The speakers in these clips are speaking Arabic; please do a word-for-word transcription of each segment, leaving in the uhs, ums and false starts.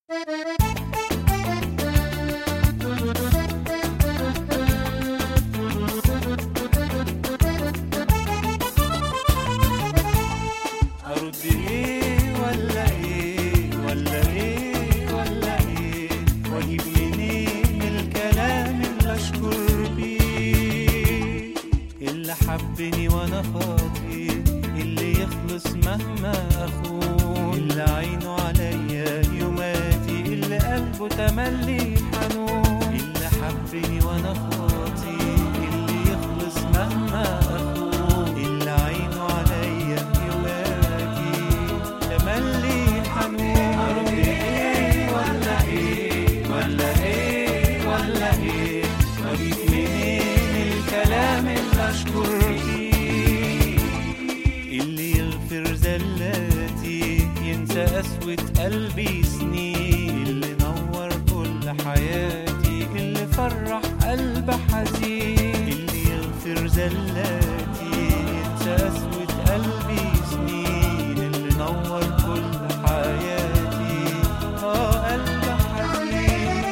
أرد إيه ولا إيه ولا إيه ولا إيه، وأجيب منين الكلام اللي أشكر بيه؟ اللي حبني وأنا خاطي، اللي يخلص مهما أخون، اللي عينه عليا يوماتي، اللي قلبه تملي حنون، اللي حبني وأنا خاطي، اللي يخلص مهما أخون، اللي عينه عليا يوماتي تملي حنون. أرد إيه ولا إيه ولا إيه ولا إيه، وأجيب منين الكلام اللي أشكر فيه؟ اللي يغفر زلاتي، ينسى قسوة قلبي سنين، اللي نور كل حياتي، اللي فرح قلب حزين، اللي يغفر زلاتي، ينسى قسوة قلبي سنين، اللي نور كل حياتي، اه قلب حزين.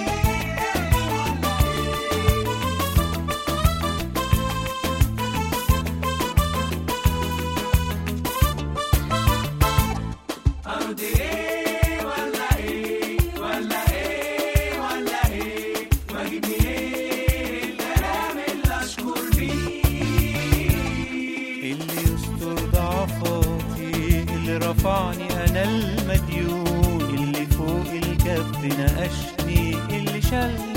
أرد إيه ولا إيه ولا إيه ولا إيه، وأجيب منين الكلام اللي أشكر بيه؟ اللي يستر ضعفاتي، اللي رفعني أنا المديون، اللي فوق الكف نقشني، اللي شال